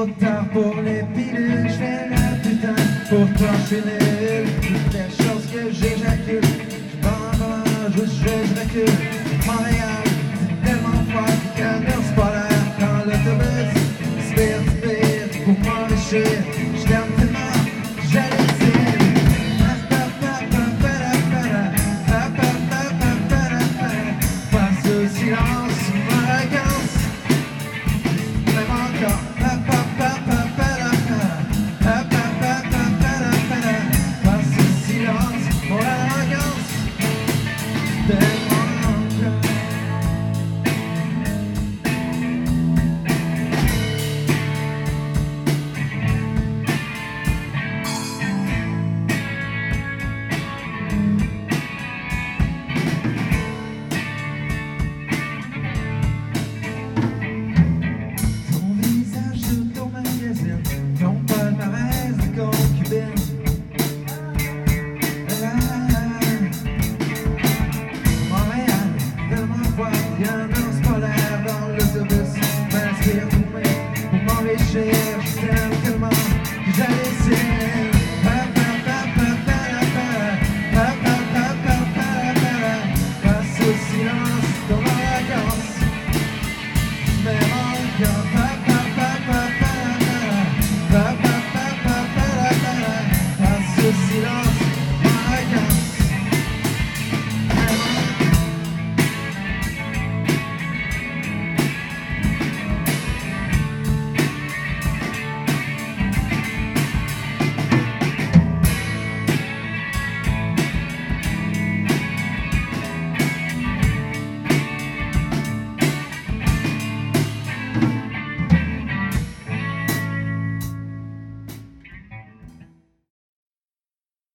Trop tard pour les pilules, je fais la putain. Pourtant je suis nul, toutes les choses que j'éjacule. Je recule. Montréal, c'est tellement froid qu'un ours polaire quand l'autobus spire pour m'enrichir. Je t'aime tellement, j'allais dire. Face au silence.